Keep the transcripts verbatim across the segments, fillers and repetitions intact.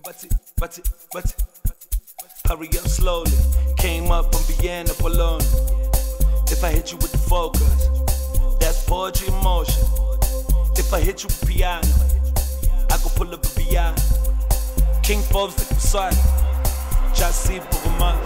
but it, but it, but it. Hurry up slowly. Came up and began up alone. If I hit you with the focus, that's poetry in motion. If I hit you with piano, I could pull up a piano. King Forbes the side. Just see Bogoma.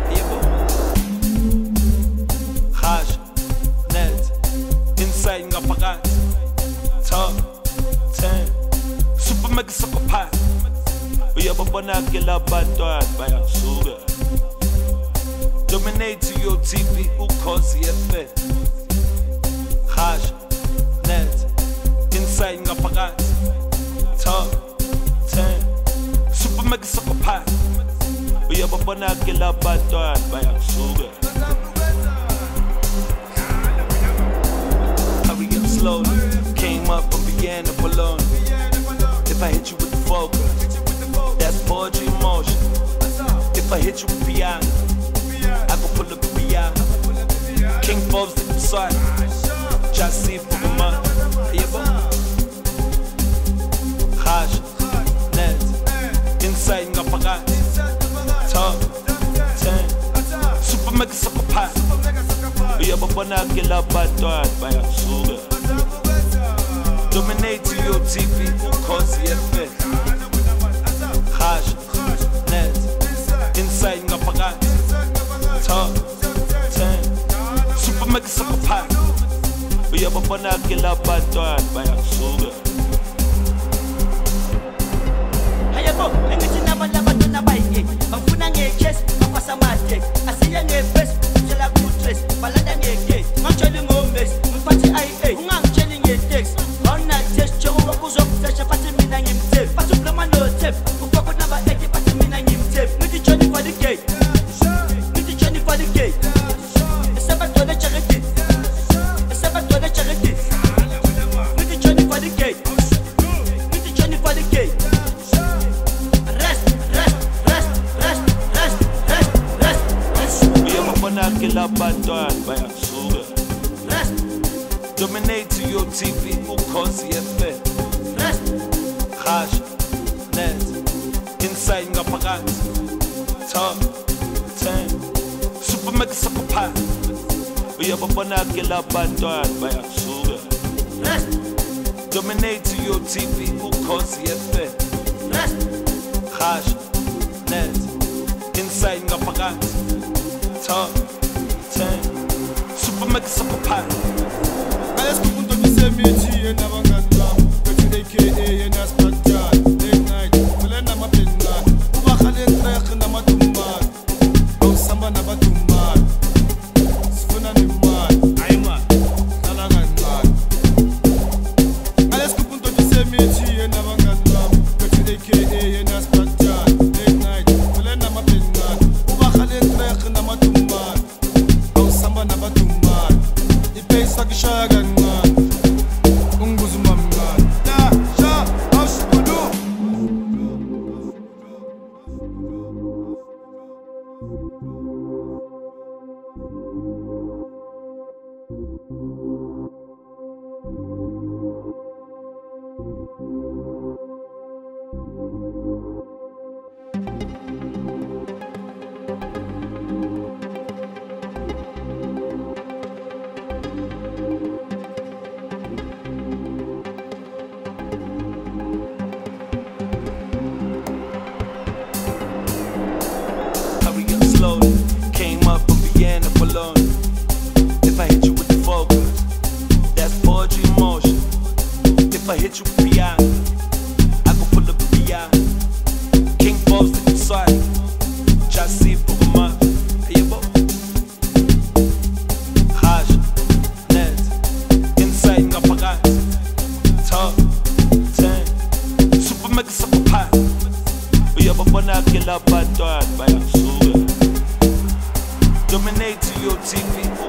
Hash, net, inside ngaphakathi. Top ten, super mega soccer pie. Uyababona ke labantwana bayasuka. Dominate to your T V, ukhosi F M. Hash, net, inside ngaphakathi. Top ten, super mega soccer pie. Uyababona ke labantwana bayasuka. Hurry up slowly. Came up and began up alone. If I hit you with the focus, that's poetry in motion. If I hit you with piano, I can pull up a piano. King Forbes the side. Just see Bogoma. Hash, net, inside ngaphakathi. Top ten, super mega soccer pie. Uyababona ke labantwana bayasuka. Dominate to your T V, ukhosi F M. Hash, net, inside ngaphakathi. Top ten, super mega soccer pie. Uyababona ke labantwana bayasuka. Hayabo, engithi nabalabantwana bayike, bafuna ngekesi, bafasa amathe. Asiya ngefest, tshela ku stress, balanda ngeke. Ngitshela ngomesi, mphathi I A, ungangitsheli ngetext. Awuna test njengoba kuzokuflasha phathi mina ngimthe. Phathi ublama no tape, ufaka number eight phathi mina ngimthe. Ngithi Johnny for the gate. Ngithi Johnny for the gate. Esabathola charity. Esabathola charity. Ngithi Johnny for the gate. Ngithi Johnny for the gate. Rest, rest, rest, rest, rest, rest, rest, rest. Uyababona ke labantwana bayasuka. Rest, Dominate to your T V, ukhosi F M. rest, Hash, net, inside ngaphakathi. Top ten, super mega soccer pie. Uyababona ke labantwana bayasuka. rest, Dominate to your T V, ukhosi F M. rest. Hash, net, inside ngaphakathi. Top ten, super mega soccer pie. Ayesikupunto bisemithi yena abangani bami bethi A K A yena Spartan late night kulena mapenqani ubahale trek namadumbani awusamba nabadumbani sifuna nemali hayi man hlala kancane Ayesikupunto bisemithi yena abangani bami bethi A K A yena Spartan late night kulena mapenqani ubahale trek namadumbani awusamba nabadumbani ipesa kishaya kancane ungibuza umamncane ya sha awushukulu Hurry up slowly. Came up and began up alone. If I hit you with the focus, that's poetry in motion. If I hit you with piano, I could pull up a piano. King Forbes the side. Just see Bogoma. Hash, net, inside ngaphakathi. Top ten, super mega soccer pie. Uyababona ke labantwana bayasuka. Dominate to your T V,